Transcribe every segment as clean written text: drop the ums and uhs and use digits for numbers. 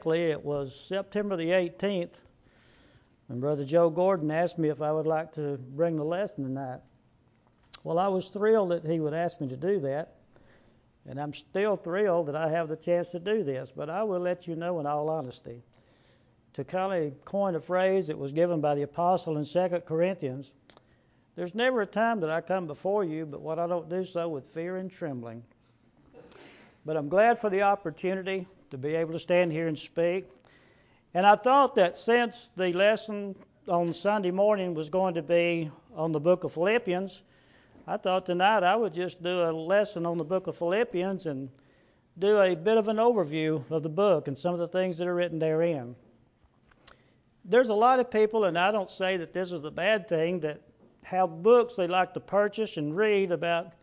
It was September the 18th, and Brother Joe Gordon asked me if I would like to bring the lesson tonight. Well, I was thrilled that he would ask me to do that, and I'm still thrilled that I have the chance to do this, but I will let you know in all honesty. To kind of coin a phrase that was given by the apostle in 2 Corinthians, there's never a time that I come before you, but what I don't do so with fear and trembling. But I'm glad for the opportunity to be able to stand here and speak. And I thought that since the lesson on Sunday morning was going to be on the book of Philippians, I thought tonight I would just do a lesson on the book of Philippians and do a bit of an overview of the book and some of the things that are written therein. There's a lot of people, and I don't say that this is a bad thing, that have books they like to purchase and read about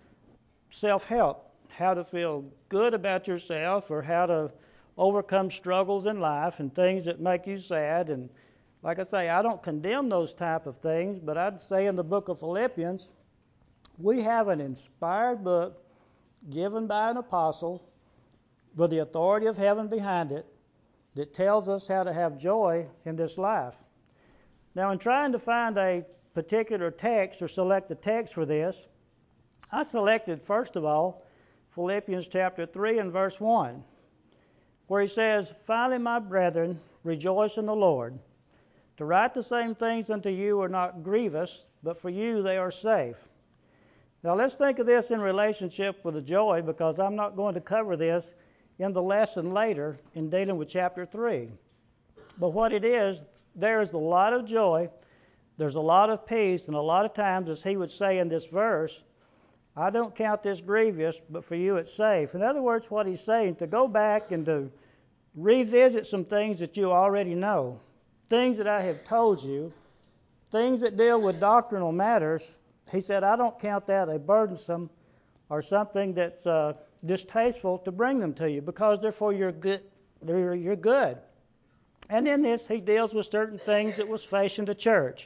self-help. How to feel good about yourself, or how to overcome struggles in life and things that make you sad. And like I say, I don't condemn those type of things, but I'd say in the book of Philippians, we have an inspired book given by an apostle with the authority of heaven behind it that tells us how to have joy in this life. Now, in trying to find a particular text or select the text for this, I selected, first of all, Philippians chapter 3 and verse 1, where he says, "Finally, my brethren, rejoice in the Lord. To write the same things unto you are not grievous, but for you they are safe." Now let's think of this in relationship with the joy, because I'm not going to cover this in the lesson later in dealing with chapter 3. But what it is, there is a lot of joy, there's a lot of peace, and a lot of times, as he would say in this verse, I don't count this grievous, but for you it's safe. In other words, what he's saying, to go back and to revisit some things that you already know, things that I have told you, things that deal with doctrinal matters, he said, I don't count that a burdensome or something that's distasteful to bring them to you, because they're for your good. They're your good. And in this, he deals with certain things that was facing the church,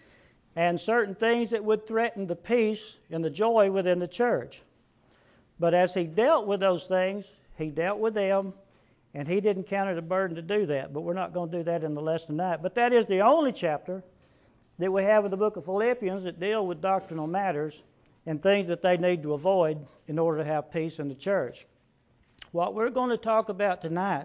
and certain things that would threaten the peace and the joy within the church. But as he dealt with those things, he dealt with them, and he didn't count it a burden to do that. But we're not going to do that in the lesson tonight. But that is the only chapter that we have in the book of Philippians that deal with doctrinal matters and things that they need to avoid in order to have peace in the church. What we're going to talk about tonight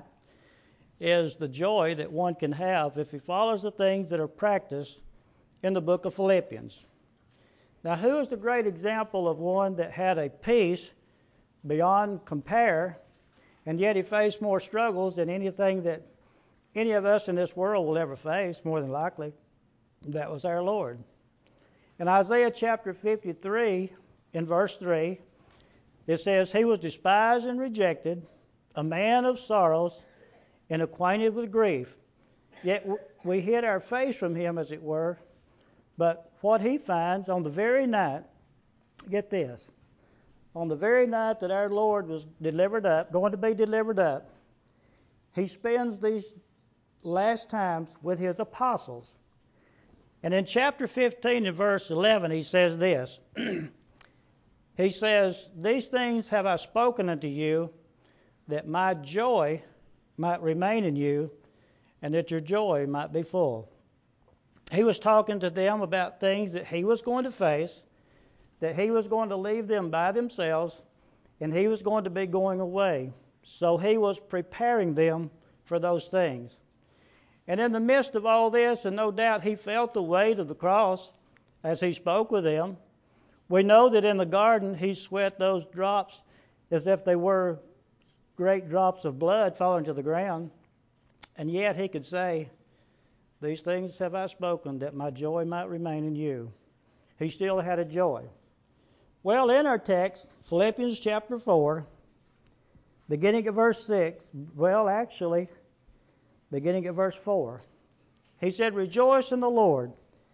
is the joy that one can have if he follows the things that are practiced in the book of Philippians. Now, who is the great example of one that had a peace beyond compare, and yet he faced more struggles than anything that any of us in this world will ever face, more than likely? That was our Lord. In Isaiah chapter 53, in verse 3, it says, "He was despised and rejected, a man of sorrows and acquainted with grief. Yet we hid our face from him, as it were. But what he finds on the very night," get this, on the very night that our Lord was delivered up, going to be delivered up, he spends these last times with his apostles. And in chapter 15 and verse 11, he says this. He says, "These things have I spoken unto you, that my joy might remain in you, and that your joy might be full." He was talking to them about things that he was going to face, that he was going to leave them by themselves, and he was going to be going away. So he was preparing them for those things. And in the midst of all this, and no doubt he felt the weight of the cross as he spoke with them. We know that in the garden he sweat those drops as if they were great drops of blood falling to the ground. And yet he could say, "These things have I spoken, that my joy might remain in you." He still had a joy. Well, in our text, Philippians chapter 4, beginning at verse 6, beginning at verse 4, he said, "Rejoice in the Lord."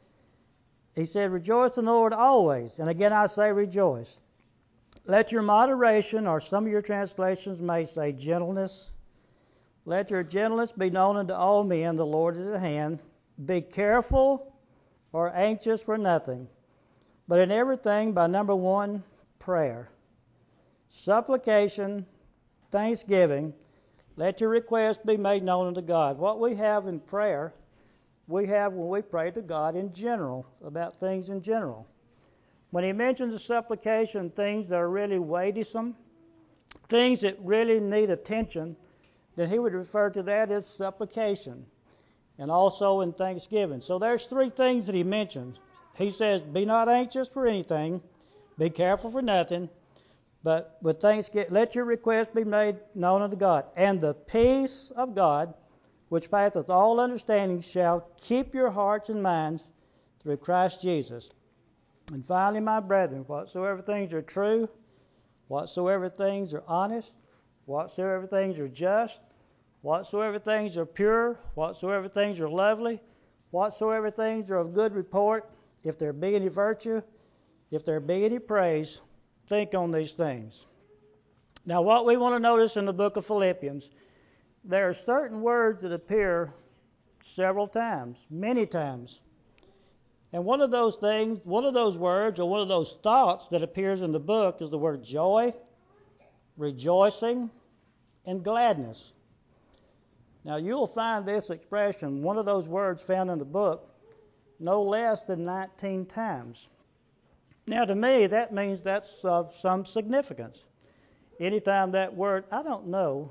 He said, "Rejoice in the Lord always." And again I say rejoice. "Let your moderation," or some of your translations may say gentleness, "let your gentleness be known unto all men, the Lord is at hand. Be careful or anxious for nothing, but in everything by number one, prayer, supplication, thanksgiving, Let your request be made known unto God. What we have in prayer, we have when we pray to God in general, about things in general. When he mentions a supplication, things that are really weightsome, things that really need attention, then he would refer to that as supplication, and also in thanksgiving. So there's three things that he mentions. He says, be not anxious for anything, be careful for nothing, but with thanksgiving, let your request be made known unto God. And the peace of God, which passeth all understanding, shall keep your hearts and minds through Christ Jesus. And finally, my brethren, whatsoever things are true, whatsoever things are honest, whatsoever things are just, whatsoever things are pure, whatsoever things are lovely, whatsoever things are of good report, if there be any virtue, if there be any praise, think on these things. Now, what we want to notice in the book of Philippians, there are certain words that appear several times, many times. And one of those things, one of those words, or one of those thoughts that appears in the book is the word joy, rejoicing, and gladness. Now, you'll find this expression, one of those words found in the book, no less than 19 times. Now, to me, that means that's of some significance. Anytime that word, I don't know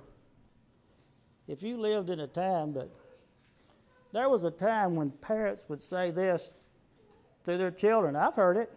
if you lived in a time, but there was a time when parents would say this to their children. I've heard it.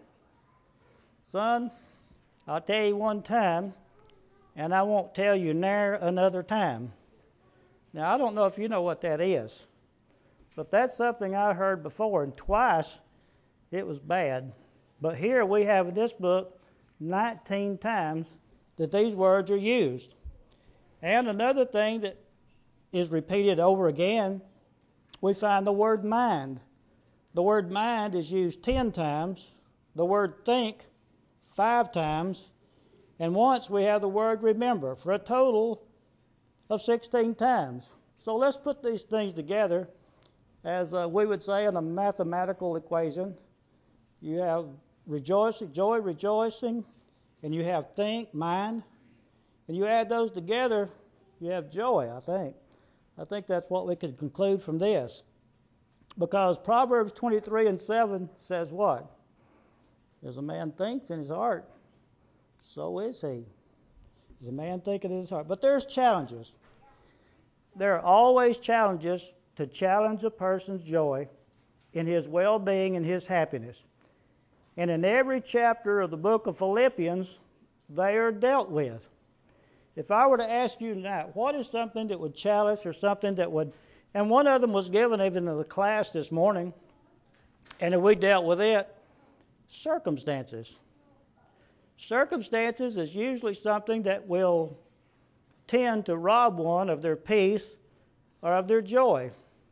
Son, I'll tell you one time, and I won't tell you ne'er another time. Now, I don't know if you know what that is, but that's something I heard before, and twice it was bad. But here we have in this book 19 times that these words are used. And another thing that is repeated over again, we find the word mind. The word mind is used 10 times, the word think 5 times, and once we have the word remember, for a total of 16 times. So let's put these things together as we would say in a mathematical equation. You have rejoicing, joy, rejoicing, and you have think, mind, and you add those together, you have joy, I think. I think that's what we could conclude from this. Because Proverbs 23:7 says what? As a man thinks in his heart, so is he. As a man thinketh in his heart. But there's challenges. There are always challenges to challenge a person's joy in his well-being and his happiness. And in every chapter of the book of Philippians, they are dealt with. If I were to ask you tonight, what is something that would challenge or something that would, and one of them was given even in the class this morning, and if we dealt with it, circumstances. Circumstances is usually something that will tend to rob one of their peace or of their joy.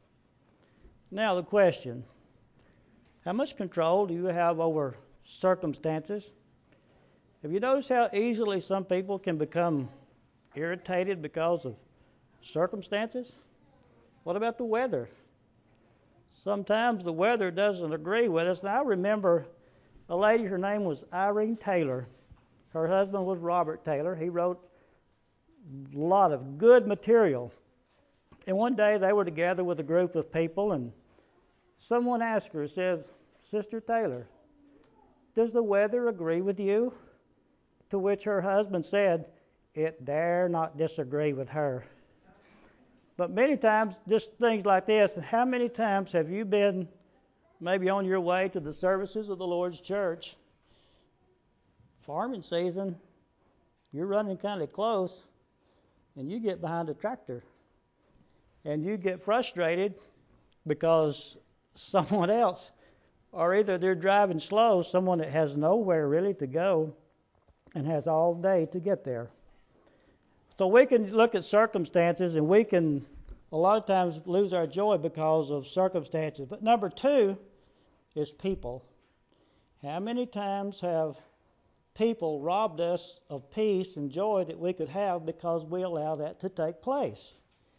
Now the question, how much control do you have over circumstances? Have you noticed how easily some people can become irritated because of circumstances? What about the weather? Sometimes the weather doesn't agree with us. And I remember a lady, her name was Irene Taylor. Her husband was Robert Taylor. He wrote a lot of good material. And one day they were together with a group of people, and someone asked her, says, Sister Taylor, does the weather agree with you? To which her husband said, it dare not disagree with her. But many times, just things like this, how many times have you been maybe on your way to the services of the Lord's church? Farming season, you're running kind of close, and you get behind a tractor. And you get frustrated because someone else, or either they're driving slow, someone that has nowhere really to go and has all day to get there. So we can look at circumstances, and we can a lot of times lose our joy because of circumstances. But number 2 is people. How many times have people robbed us of peace and joy that we could have because we allow that to take place?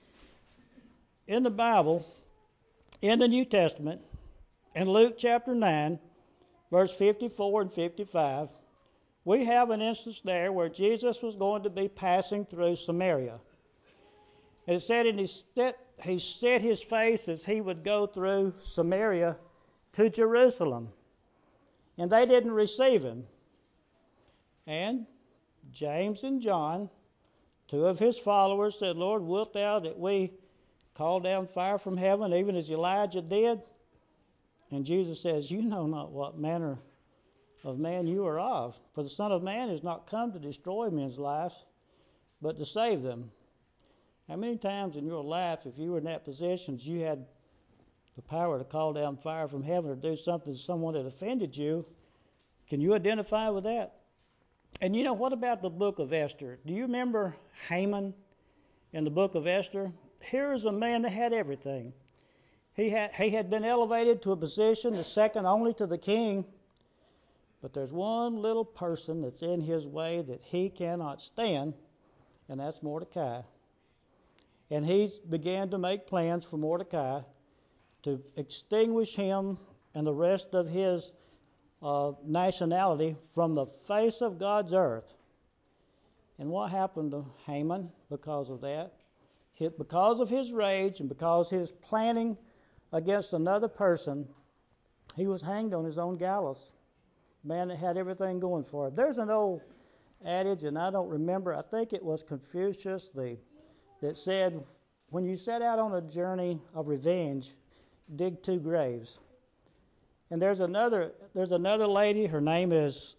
In the Bible, in the New Testament, in Luke chapter 9, verse 54 and 55, we have an instance there where Jesus was going to be passing through Samaria. And it said, and he set his face as he would go through Samaria to Jerusalem. And they didn't receive him. And James and John, two of his followers, said, Lord, wilt thou that we call down fire from heaven, even as Elijah did? And Jesus says, you know not what manner of man you are of. For the Son of Man is not come to destroy men's lives, but to save them. How many times in your life, if you were in that position, you had the power to call down fire from heaven or do something to someone that offended you? Can you identify with that? And you know, what about the book of Esther? Do you remember Haman in the book of Esther? Here is a man that had everything. He had been elevated to a position that's second only to the king. But there's one little person that's in his way that he cannot stand, and that's Mordecai. And he began to make plans for Mordecai to extinguish him and the rest of his nationality from the face of God's earth. And what happened to Haman because of that? Because of his rage and because his planning against another person, he was hanged on his own gallows. Man that had everything going for him. There's an old adage, and I don't remember, I think it was Confucius that said, when you set out on a journey of revenge, dig 2 graves. And there's another lady, her name is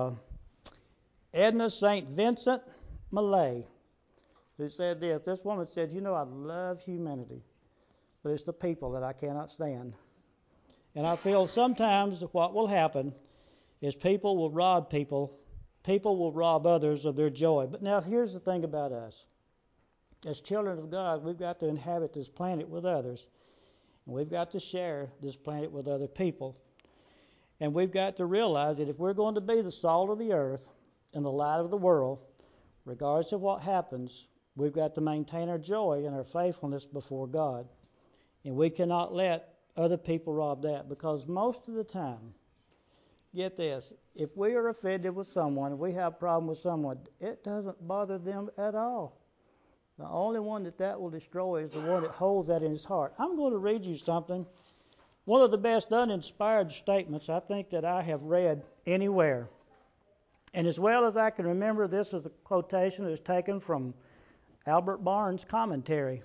Edna St. Vincent Millay, who said this. This woman said, you know, I love humanity, but it's the people that I cannot stand. And I feel sometimes what will happen is people will rob people will rob others of their joy. But now here's the thing about us. As children of God, we've got to inhabit this planet with others. And we've got to share this planet with other people. And we've got to realize that if we're going to be the salt of the earth and the light of the world, regardless of what happens, we've got to maintain our joy and our faithfulness before God. And we cannot let other people rob that, because most of the time, get this, if we are offended with someone, if we have a problem with someone, it doesn't bother them at all. The only one that will destroy is the one that holds that in his heart. I'm going to read you something. One of the best uninspired statements I think that I have read anywhere. And as well as I can remember, this is a quotation that's taken from Albert Barnes' commentary.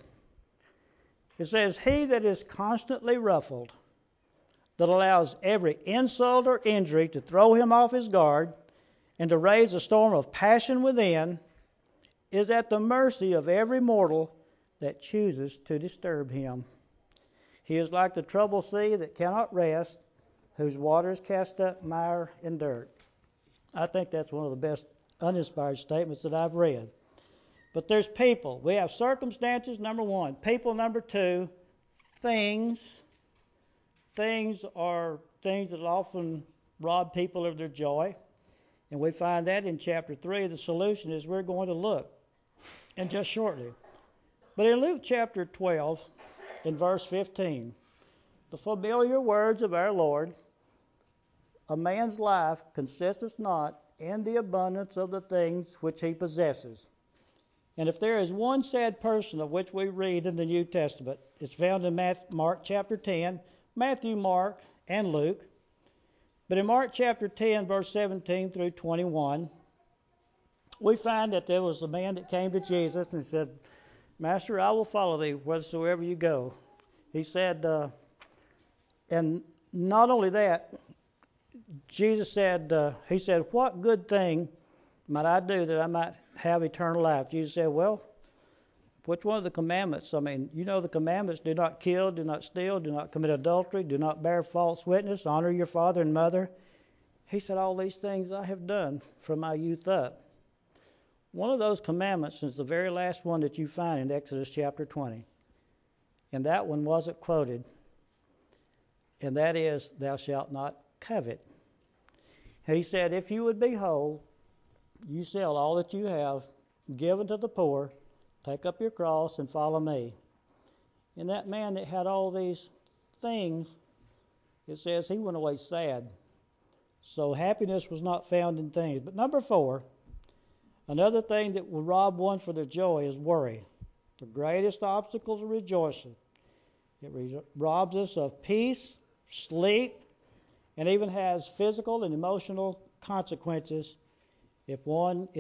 It says, he that is constantly ruffled, that allows every insult or injury to throw him off his guard and to raise a storm of passion within, is at the mercy of every mortal that chooses to disturb him. He is like the troubled sea that cannot rest, whose waters cast up mire and dirt. I think that's one of the best uninspired statements that I've read. But there's people. We have circumstances, number one. People, number two. Things. Things are things that often rob people of their joy. And we find that in chapter 3. The solution is we're going to look in just shortly. But in Luke chapter 12, in verse 15, the familiar words of our Lord, a man's life consisteth not in the abundance of the things which he possesses. And if there is one sad person of which we read in the New Testament, it's found in Mark chapter 10, Matthew, Mark, and Luke. But in Mark chapter 10, verse 17 through 21, we find that there was a man that came to Jesus and said, Master, I will follow thee whithersoever you go. He said, and not only that, Jesus said, he said, what good thing might I do that I might have eternal life? Jesus said, well, which one of the commandments? I mean, you know the commandments: do not kill, do not steal, do not commit adultery, do not bear false witness, honor your father and mother. He said, all these things I have done from my youth up. One of those commandments is the very last one that you find in Exodus chapter 20. And that one wasn't quoted. And that is, thou shalt not covet. He said, if you would be whole, you sell all that you have, give unto the poor, take up your cross, and follow me. And that man that had all these things, it says he went away sad. So happiness was not found in things. But number 4, another thing that will rob one for their joy is worry. The greatest obstacle to rejoicing. It robs us of peace, sleep, and even has physical and emotional consequences if one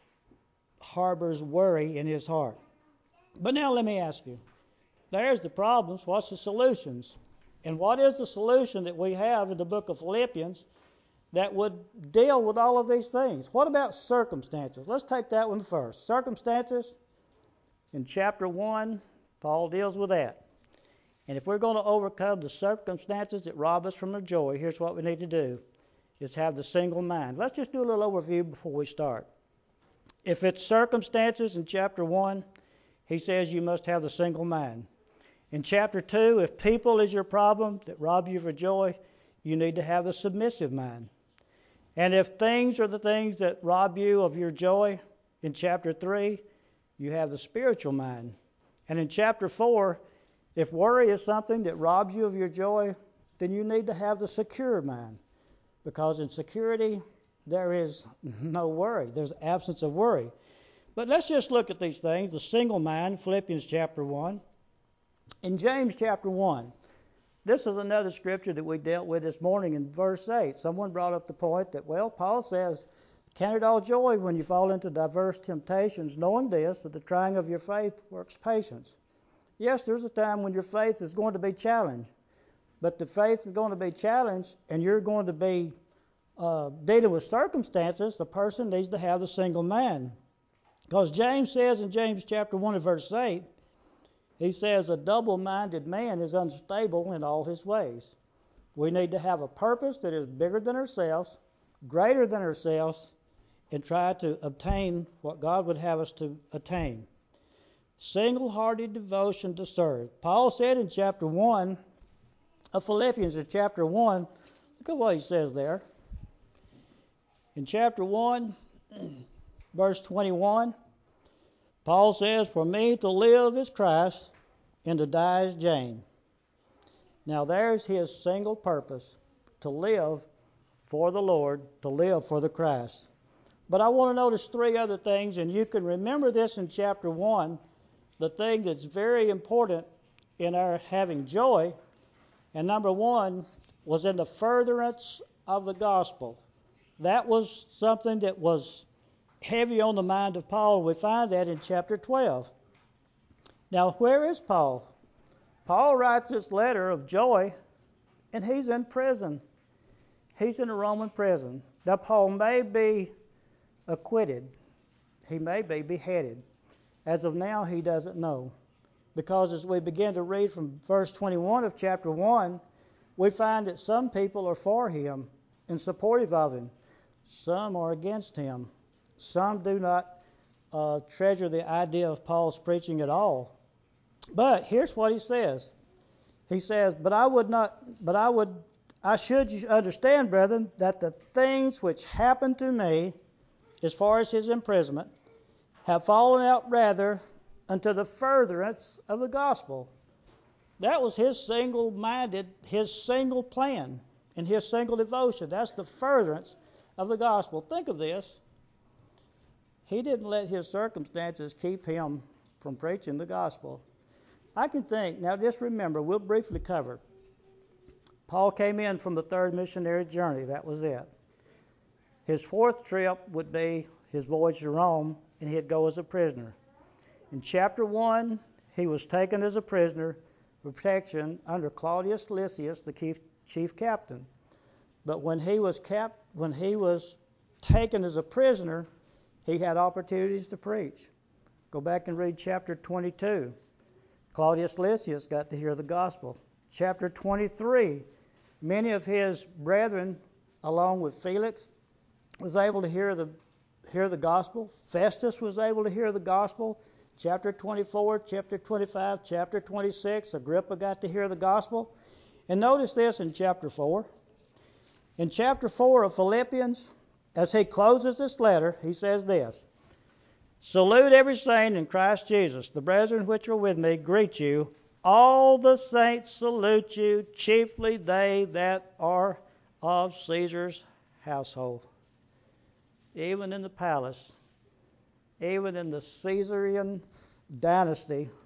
harbors worry in his heart. But now let me ask you, there's the problems. What's the solutions? And what is the solution that we have in the book of Philippians that would deal with all of these things? What about circumstances? Let's take that one first. Circumstances, in chapter 1, Paul deals with that. And if we're going to overcome the circumstances that rob us from the joy, here's what we need to do, is have the single mind. Let's just do a little overview before we start. If it's circumstances in chapter 1, he says you must have the single mind. In chapter 2, if people is your problem that rob you of joy, you need to have the submissive mind. And if things are the things that rob you of your joy, in chapter 3, you have the spiritual mind. And in chapter 4, if worry is something that robs you of your joy, then you need to have the secure mind. Because in security, there is no worry. There's absence of worry. But let's just look at these things. The single mind, Philippians chapter 1. In James chapter 1, this is another scripture that we dealt with this morning in verse 8. Someone brought up the point that, well, Paul says, count it all joy when you fall into diverse temptations, knowing this, that the trying of your faith works patience. Yes, there's a time when your faith is going to be challenged. But the faith is going to be challenged and you're going to be dealing with circumstances, the person needs to have the single mind. Because James says in James chapter 1 and verse 8, he says, a double-minded man is unstable in all his ways. We need to have a purpose that is bigger than ourselves, greater than ourselves, and try to obtain what God would have us to attain. Single-hearted devotion to serve. Paul said in chapter 1 of Philippians, in chapter 1, look at what he says there. In chapter 1, verse 21, Paul says, for me to live is Christ and to die is gain. Now there's his single purpose, to live for the Lord, to live for the Christ. But I want to notice three other things, and you can remember this in chapter 1, the thing that's very important in our having joy. And number one was in the furtherance of the gospel. That was something that was heavy on the mind of Paul. We find that in chapter 12. Now, where is Paul? Paul writes this letter of joy, and he's in prison. He's in a Roman prison. Now, Paul may be acquitted. He may be beheaded. As of now, he doesn't know. Because as we begin to read from verse 21 of chapter 1, we find that some people are for him and supportive of him. Some are against him. Some do not treasure the idea of Paul's preaching at all. But here's what he says. He says, I should understand, brethren, that the things which happened to me, as far as his imprisonment, have fallen out rather unto the furtherance of the gospel. That was his single-minded, his single plan, and his single devotion. That's the furtherance of the gospel. Think of this. He didn't let his circumstances keep him from preaching the gospel. I can think, now just remember, we'll briefly cover. Paul came in from the third missionary journey. That was it. His fourth trip would be his voyage to Rome, and he'd go as a prisoner. In chapter 1, he was taken as a prisoner for protection under Claudius Lysias, the chief captain. But when he was taken as a prisoner, he had opportunities to preach. Go back and read chapter 22. Claudius Lysias got to hear the gospel. Chapter 23, many of his brethren, along with Felix, was able to hear the gospel. Festus was able to hear the gospel. Chapter 24, chapter 25, chapter 26, Agrippa got to hear the gospel. And notice this in chapter 4. In chapter 4 of Philippians, as he closes this letter, he says this, salute every saint in Christ Jesus. The brethren which are with me greet you. All the saints salute you, chiefly they that are of Caesar's household. Even in the palace, even in the Caesarian dynasty,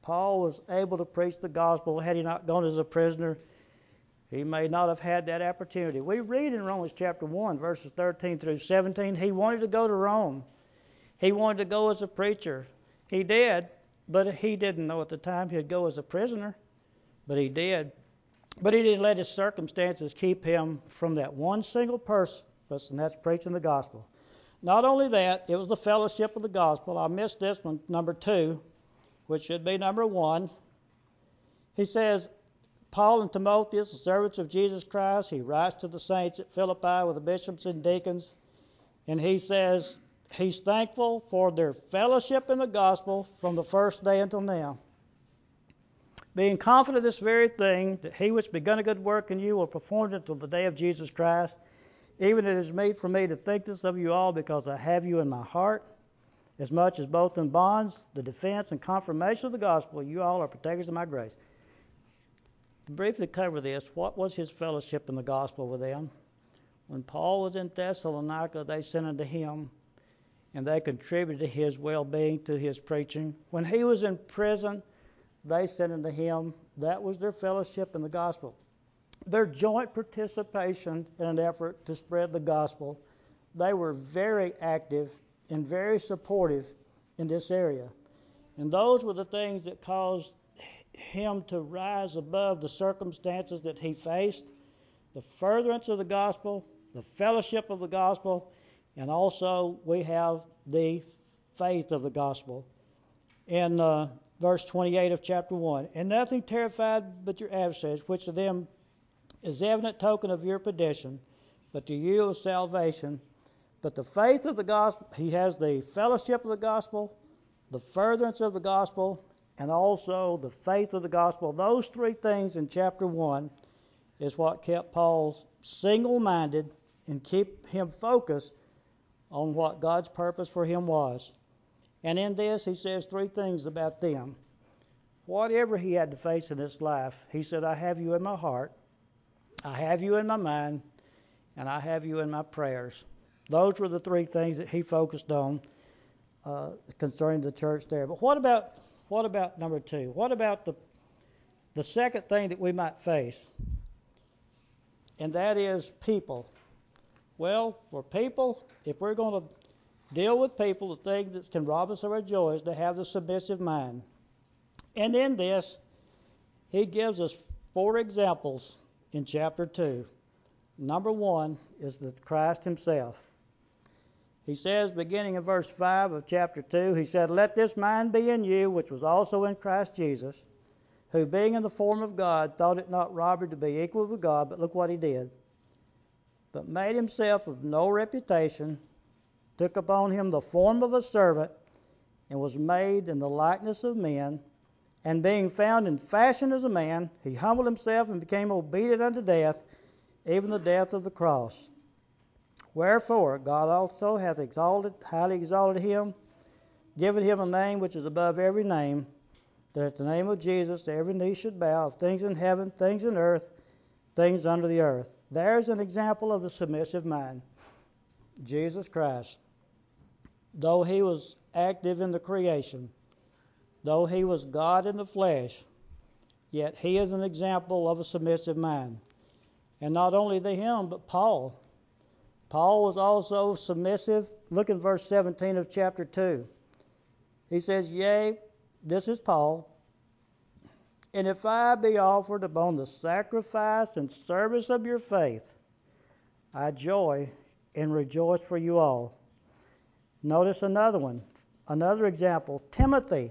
Paul was able to preach the gospel. Had he not gone as a prisoner, he may not have had that opportunity. We read in Romans chapter 1, verses 13 through 17, he wanted to go to Rome. He wanted to go as a preacher. He did, but he didn't know at the time he'd go as a prisoner, but he did. But he didn't let his circumstances keep him from that one single purpose, and that's preaching the gospel. Not only that, it was the fellowship of the gospel. I missed this one, number 2, which should be number 1. He says, Paul and Timotheus, the servants of Jesus Christ, he writes to the saints at Philippi with the bishops and deacons, and he says he's thankful for their fellowship in the gospel from the first day until now. Being confident of this very thing, that he which begun a good work in you will perform it until the day of Jesus Christ. Even it is meet for me to think this of you all, because I have you in my heart, as much as both in bonds, the defense and confirmation of the gospel, you all are partakers of my grace. To briefly cover this, what was his fellowship in the gospel with them? When Paul was in Thessalonica, they sent unto him, and they contributed to his well-being, to his preaching. When he was in prison, they sent unto him. That was their fellowship in the gospel. Their joint participation in an effort to spread the gospel. They were very active and very supportive in this area. And those were the things that caused him to rise above the circumstances that he faced. The furtherance of the gospel, the fellowship of the gospel, and also we have the faith of the gospel. In verse 28 of chapter 1, and nothing terrified but your adversaries, which of them is evident token of your perdition, but to you of salvation. But the faith of the gospel, he has the fellowship of the gospel, the furtherance of the gospel, and also the faith of the gospel. Those 3 things in chapter 1 is what kept Paul single-minded and keep him focused on what God's purpose for him was. And in this, he says 3 things about them. Whatever he had to face in his life, he said, I have you in my heart, I have you in my mind, and I have you in my prayers. Those were the 3 things that he focused on concerning the church there. But what about number 2? What about the second thing that we might face? And that is people. Well, for people, if we're going to deal with people, the thing that can rob us of our joy is to have the submissive mind. And in this, he gives us 4 examples in chapter 2. Number 1 is the Christ himself. He says, beginning in verse 5 of chapter 2, he said, let this mind be in you, which was also in Christ Jesus, who being in the form of God, thought it not robbery to be equal with God, but look what he did. But made himself of no reputation, took upon him the form of a servant, and was made in the likeness of men. And being found in fashion as a man, he humbled himself and became obedient unto death, even the death of the cross. Wherefore God also hath highly exalted him, given him a name which is above every name, that at the name of Jesus every knee should bow, of things in heaven, things in earth, things under the earth. There's an example of the submissive mind. Jesus Christ, though he was active in the creation, though he was God in the flesh, yet he is an example of a submissive mind. And not only him, but Paul. Paul was also submissive. Look in verse 17 of chapter 2. He says, yea, this is Paul, and if I be offered upon the sacrifice and service of your faith, I joy and rejoice for you all. Notice another one, another example, Timothy.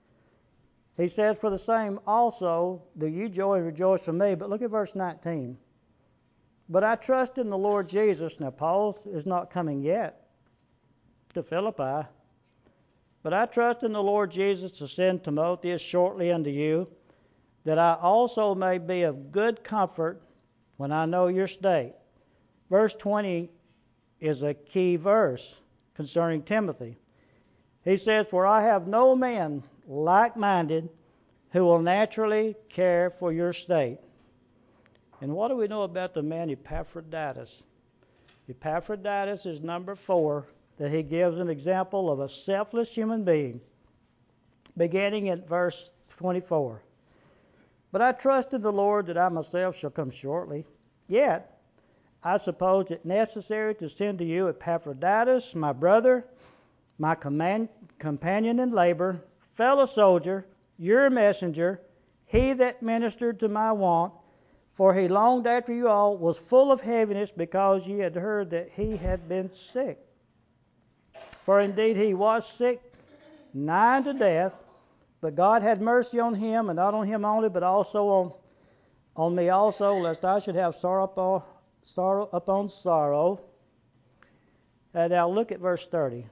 He says, for the same also do you joy and rejoice for me. But look at verse 19. But I trust in the Lord Jesus. Now, Paul is not coming yet to Philippi. But I trust in the Lord Jesus to send Timotheus shortly unto you, that I also may be of good comfort when I know your state. Verse 20 is a key verse concerning Timothy. He says, for I have no man like-minded who will naturally care for your state. And what do we know about the man Epaphroditus? Epaphroditus is number 4, that he gives an example of a selfless human being. Beginning at verse 24. But I trust in the Lord that I myself shall come shortly. Yet I suppose it necessary to send to you Epaphroditus, my brother, my companion in labor, fellow soldier, your messenger, he that ministered to my want, for he longed after you all, was full of heaviness because ye had heard that he had been sick. For indeed he was sick, nigh unto death, but God had mercy on him, and not on him only, but also on me also, lest I should have sorrow upon sorrow. And now look at verse 30.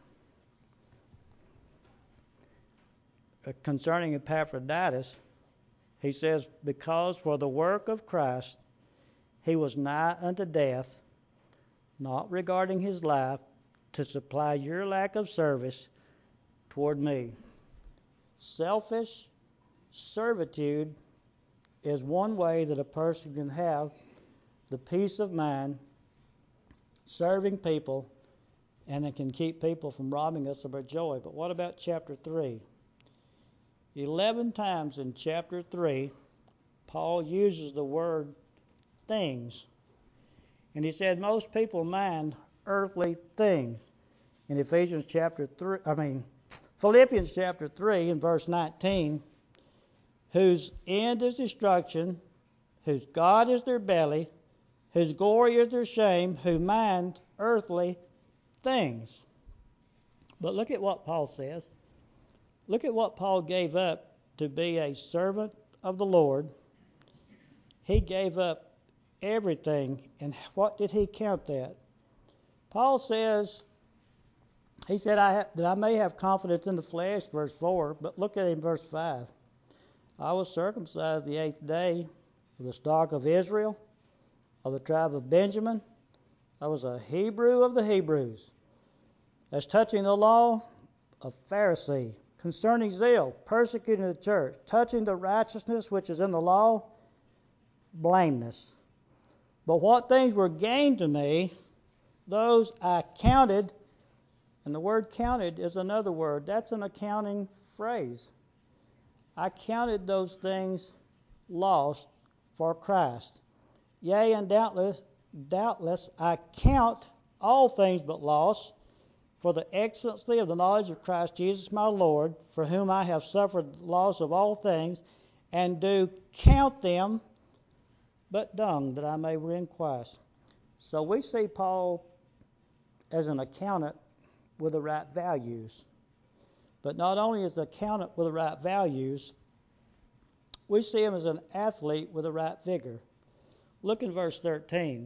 Concerning Epaphroditus, he says, because for the work of Christ he was nigh unto death, not regarding his life, to supply your lack of service toward me. Selfish servitude is one way that a person can have the peace of mind serving people, and it can keep people from robbing us of our joy. But what about chapter 3? 11 times in chapter 3, Paul uses the word things. And he said most people mind earthly things. In Philippians chapter 3 and verse 19, whose end is destruction, whose God is their belly, whose glory is their shame, who mind earthly things. But look at what Paul says. Look at what Paul gave up to be a servant of the Lord. He gave up everything. And what did he count that? Paul says, he said, that I may have confidence in the flesh, verse 4, but look at it in verse 5. I was circumcised the 8th day of the stock of Israel, of the tribe of Benjamin. I was a Hebrew of the Hebrews. As touching the law, a Pharisee. Concerning zeal, persecuting the church. Touching the righteousness which is in the law, blameless. But what things were gained to me, those I counted. And the word counted is another word. That's an accounting phrase. I counted those things lost for Christ. Yea, and doubtless I count all things but loss for the excellency of the knowledge of Christ Jesus my Lord, for whom I have suffered loss of all things, and do count them but dung, that I may win Christ. So we see Paul as an accountant with the right values. But not only as an accountant with the right values, we see him as an athlete with the right vigor. Look in verse 13.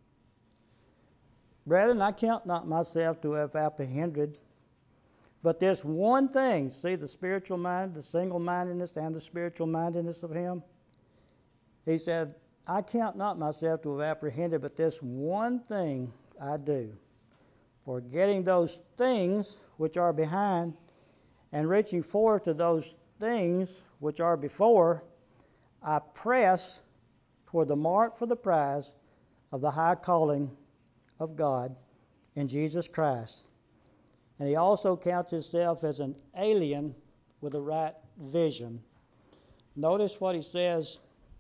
Brethren, I count not myself to have apprehended, but this one thing, see the spiritual mind, the single-mindedness and the spiritual mindedness of him. He said, I count not myself to have apprehended, but this one thing I do, forgetting those things which are behind, and reaching forth to those things which are before, I press toward the mark for the prize of the high calling of God in Jesus Christ. And he also counts himself as an alien with the right vision. Notice what he says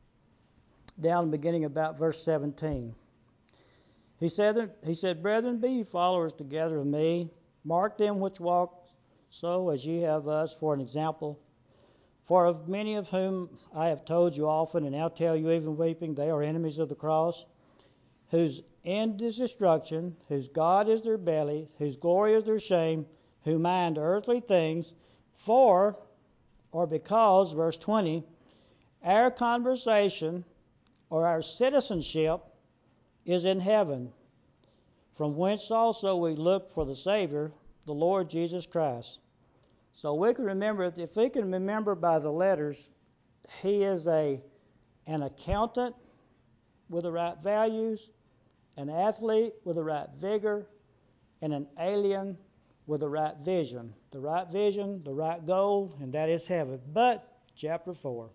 down beginning about verse 17. He said, Brethren, be ye followers together of me. Mark them which walk so as ye have us for an example. For of many of whom I have told you often, and now tell you even weeping, they are enemies of the cross, whose end is destruction, whose God is their belly, whose glory is their shame, who mind earthly things, for, or because, verse 20, our conversation or our citizenship is in heaven, from whence also we look for the Savior, the Lord Jesus Christ. So we can remember, if we can remember by the letters, he is an accountant with the right values, an athlete with the right vigor, and an alien with the right vision. The right vision, the right goal, and that is heaven. But chapter 4.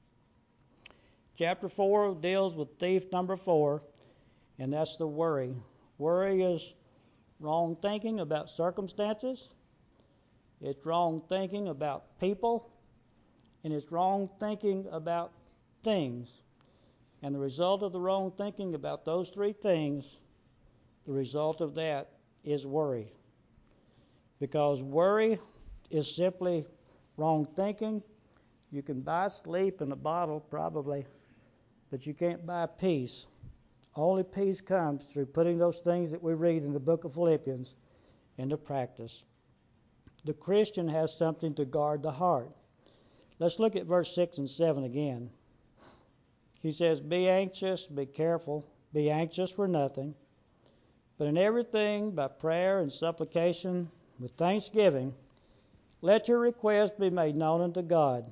Chapter 4 deals with thief number 4, and that's the worry. Worry is wrong thinking about circumstances. It's wrong thinking about people. and it's wrong thinking about things. And the result of the wrong thinking about those three things, the result of that is worry. Because worry is simply wrong thinking. You can buy sleep in a bottle, probably, but you can't buy peace. Only peace comes through putting those things that we read in the book of Philippians into practice. The Christian has something to guard the heart. Let's look at verse 6 and 7 again. He says, be anxious, be careful, be anxious for nothing, but in everything by prayer and supplication with thanksgiving, let your requests be made known unto God.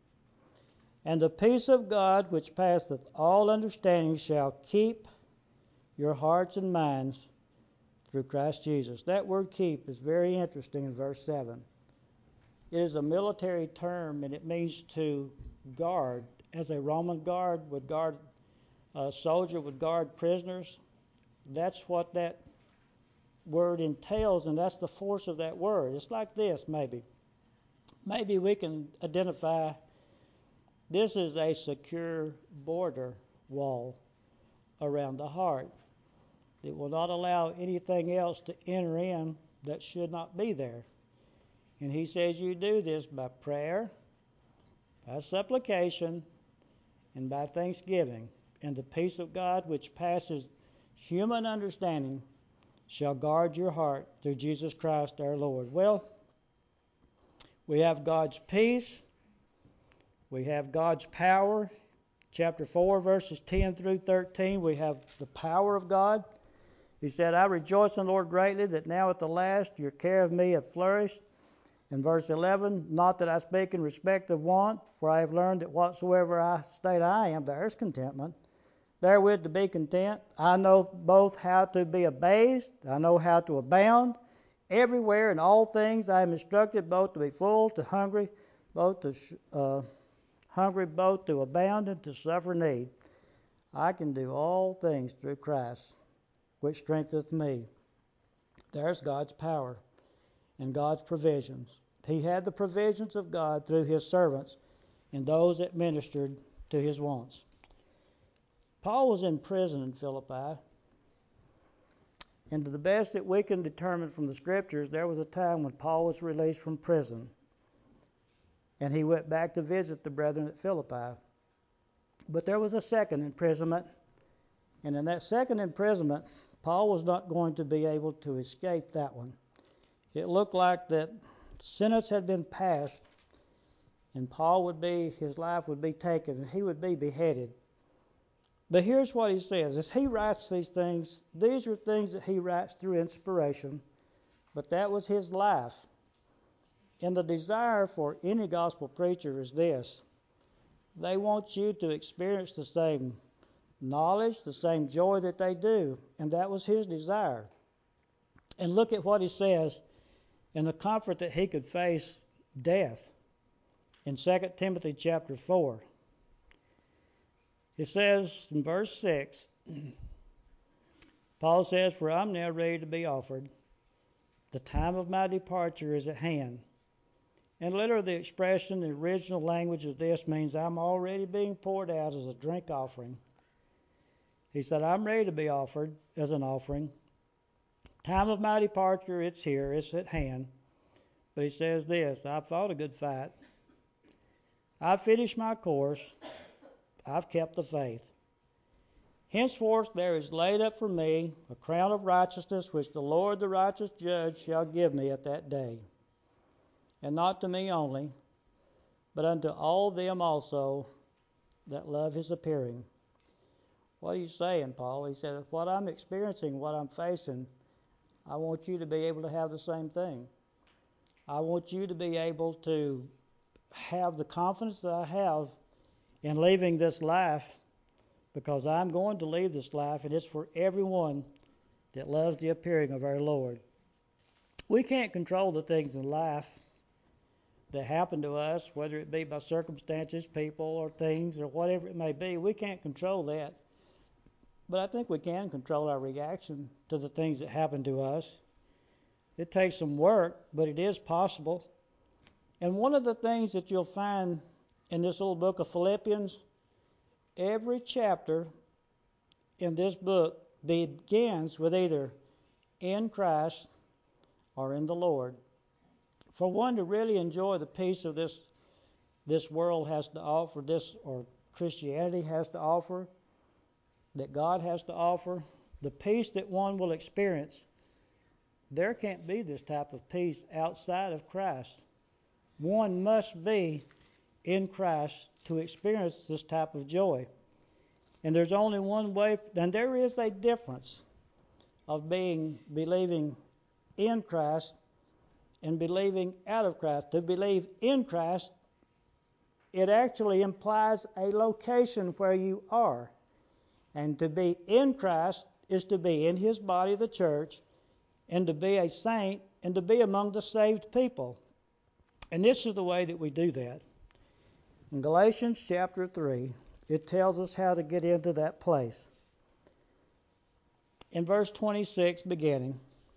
And the peace of God, which passeth all understanding, shall keep your hearts and minds through Christ Jesus. That word keep is very interesting in verse 7. It is a military term, and it means to guard. As a Roman guard would guard, a soldier would guard prisoners. That's what that word entails, and that's the force of that word. It's like this, maybe. Maybe we can identify this is a secure border wall around the heart. It will not allow anything else to enter in that should not be there. And he says you do this by prayer, by supplication, and by thanksgiving. And the peace of God, which passes human understanding, shall guard your heart through Jesus Christ our Lord. Well, we have God's peace. We have God's power. Chapter 4, verses 10 through 13, we have the power of God. He said, I rejoice in the Lord greatly that now at the last your care of me hath flourished. In verse 11, not that I speak in respect of want, for I have learned that whatsoever state I am, there is contentment. Therewith to be content. I know both how to be abased, I know how to abound. Everywhere in all things I am instructed both to be full, to hungry, both to abound and to suffer need. I can do all things through Christ, which strengtheneth me. There's God's power and God's provisions. He had the provisions of God through his servants and those that ministered to his wants. Paul was in prison in Philippi, and to the best that we can determine from the Scriptures, there was a time when Paul was released from prison, and he went back to visit the brethren at Philippi. But there was a second imprisonment, and in that second imprisonment, Paul was not going to be able to escape that one. It looked like that sentence had been passed, and his life would be taken, and he would be beheaded. But here's what he says. As he writes these things, these are things that he writes through inspiration, but that was his life. And the desire for any gospel preacher is this. They want you to experience the same knowledge, the same joy that they do, and that was his desire. And look at what he says in the comfort that he could face death in 2 Timothy chapter 4. It says in verse 6, Paul says, for I'm now ready to be offered. The time of my departure is at hand. And literally the expression, the original language of this means I'm already being poured out as a drink offering. He said, I'm ready to be offered as an offering. Time of my departure, it's here, it's at hand. But he says this, I've fought a good fight. I've finished my course. I've kept the faith. Henceforth there is laid up for me a crown of righteousness, which the Lord the righteous judge shall give me at that day. And not to me only, but unto all them also that love his appearing. What are you saying, Paul? He said, what I'm experiencing, what I'm facing, I want you to be able to have the same thing. I want you to be able to have the confidence that I have in leaving this life, because I'm going to leave this life, and it's for everyone that loves the appearing of our Lord. We can't control the things in life that happen to us, whether it be by circumstances, people, or things, or whatever it may be. We can't control that. But I think we can control our reaction to the things that happen to us. It takes some work, but it is possible. And one of the things that you'll find in this little book of Philippians, every chapter in this book begins with either in Christ or in the Lord. For one to really enjoy the peace of this world has to offer, or Christianity has to offer, that God has to offer, the peace that one will experience, there can't be this type of peace outside of Christ. One must be in Christ to experience this type of joy. And there's only one way, and there is a difference of believing in Christ and believing out of Christ. To believe in Christ, it actually implies a location where you are. And to be in Christ is to be in His body, the church, and to be a saint, and to be among the saved people. And this is the way that we do that. In Galatians chapter 3, it tells us how to get into that place. In verse 26 beginning,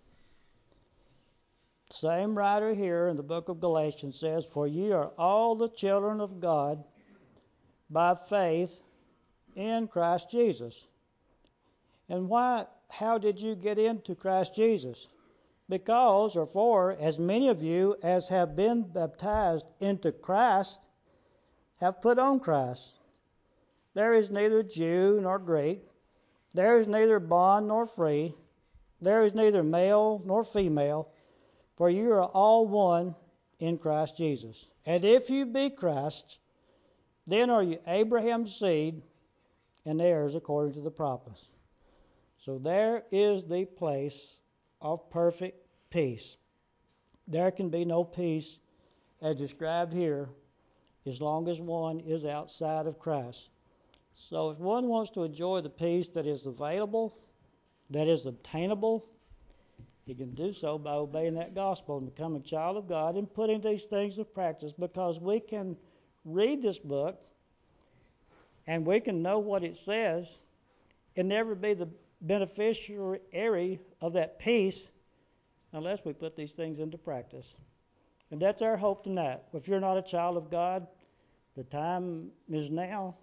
the same writer here in the book of Galatians says, "For ye are all the children of God by faith in Christ Jesus." And how did you get into Christ Jesus? Because, or for, as many of you as have been baptized into Christ have put on Christ. There is neither Jew nor Greek. There is neither bond nor free. There is neither male nor female. For you are all one in Christ Jesus. And if you be Christ, then are you Abraham's seed and heirs according to the promise. So there is the place of perfect peace. There can be no peace as described here as long as one is outside of Christ. So if one wants to enjoy the peace that is available, that is obtainable, he can do so by obeying that gospel and becoming a child of God and putting these things into practice, because we can read this book and we can know what it says and never be the beneficiary of that peace unless we put these things into practice. And that's our hope tonight. If you're not a child of God, the time is now